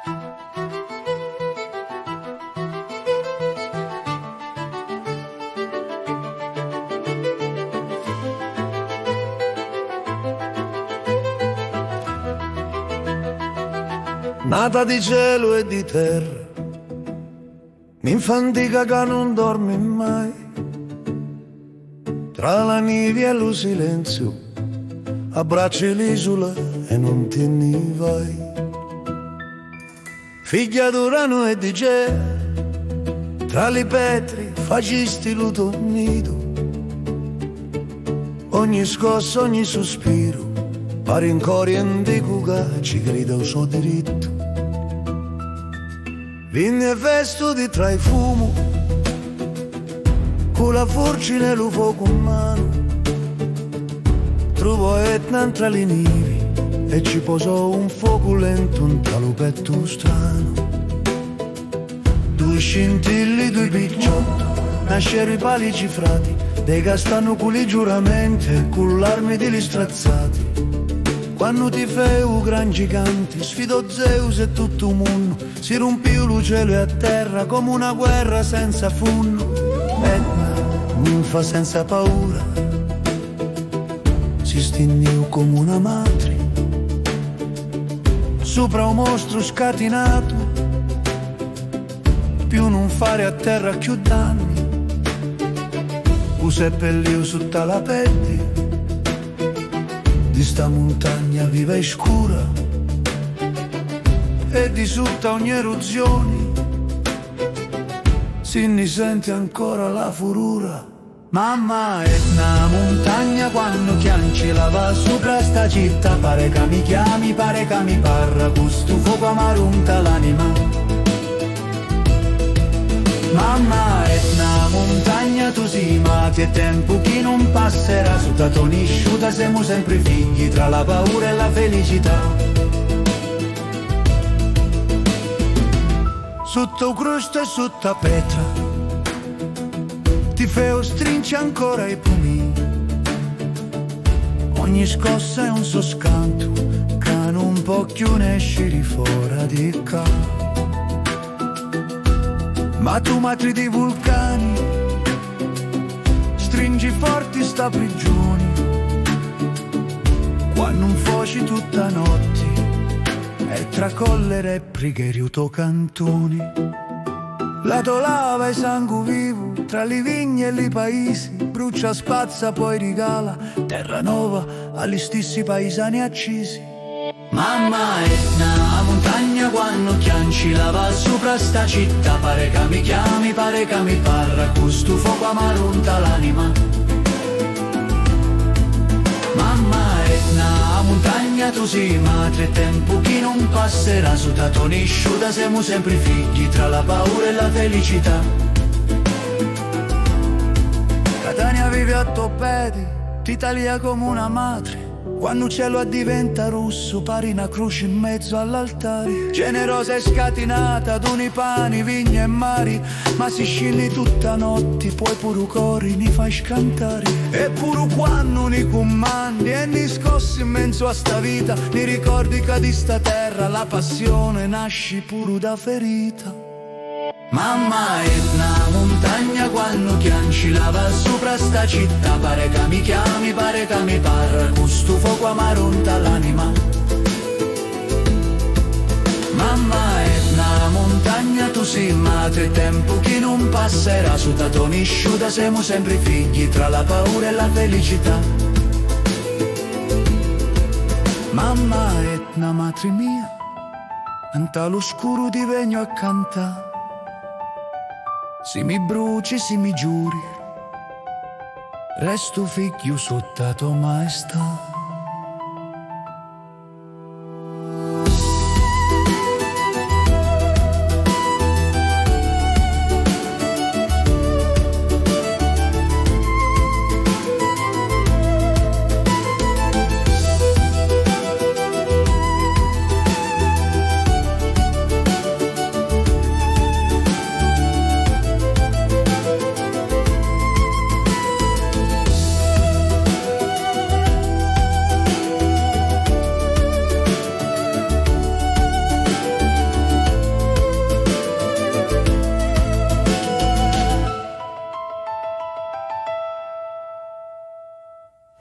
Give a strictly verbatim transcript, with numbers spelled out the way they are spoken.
Nata di cielo e di terra, m'infantica che non dormi mai. Tra la neve e lo silenzio, abbracci l'isola e non te ne vai. Figlia d'Urano e di Gea, tra le petri facisti lo tuo nido. Ogni scossa, ogni sospiro, pare in corriente cuca, ci creda il suo diritto. Vinne e vesto di tra i fumo, con la forcina e lo fuoco in mano. Trovo Etna tra le nevi e ci posò un fuoco lento, un talo petto strano. Due scintilli, due picciotto, nascero i pali cifrati, dei castano con i giuramenti e con l'armi di li strazzati. Quando ti fai un gran gigante, sfidò Zeus e tutto il mondo, si rompiu lo cielo e a terra come una guerra senza funno. Etna, ninfa senza paura, si stinniu come una madre sopra un mostro scatinato, più non fare a terra più danni. U seppelliu sotto la pelle di sta montagna viva e scura, e di sotto ogni eruzione si ne sente ancora la furura. Mamma Etna, montagna quando chianci la va sopra sta città, pare che mi chiami, pare che mi parra, questo fuoco amarunta l'anima. Mamma Etna, montagna tu sì, ma che tempo che non passerà, su ta tonisciuta siamo sempre figli tra la paura e la felicità. Sotto crosta e sotto petra, ti feo stringe ancora i pumi. Ogni scossa è un suo scanto, che non può più ne esci fuori di qua. Ma tu matri di vulcani, stringi forti sta prigione, quando non foci tutta notte, e tra collere e preghieri tuo cantoni. La tua lava e sangue vivo, tra le vigne e i paesi, brucia, spazza, poi regala terra nuova agli stessi paesani accisi. Mamma Etna, montagna quando chianci la va sopra sta città, pare che mi chiami, pare che mi parra, questo fuoco amarunta l'anima. Mamma Etna, montagna tu sì, ma tre tempo che non passerà, su ta tonisciuta siamo sempre figli tra la paura e la felicità. Catania vive a toppedi, t'Italia come una madre, quando il cielo diventa rosso, pari una croce in mezzo all'altare. Generosa e scatenata, doni pani, vigne e mari, ma si scegli tutta notte, poi pure cori ne fai scantare. E pure quando ne comandi e ne scossi in mezzo a sta vita, ne ricordi che di sta terra la passione nasce pure da ferita. Mamma Etna, montagna quando chianci la va sopra sta città, pare che mi chiami, pare che mi parra, questo fuoco amarunta l'anima. Mamma Etna, montagna tu sì, ma tre tempo che non passerà, su ta tonisciuta siamo sempre figli tra la paura e la felicità. Mamma Etna, madre mia, anta l'oscuro ti vengo a cantare. Se mi bruci, se mi giuri, resto figlio sotto tua maestà.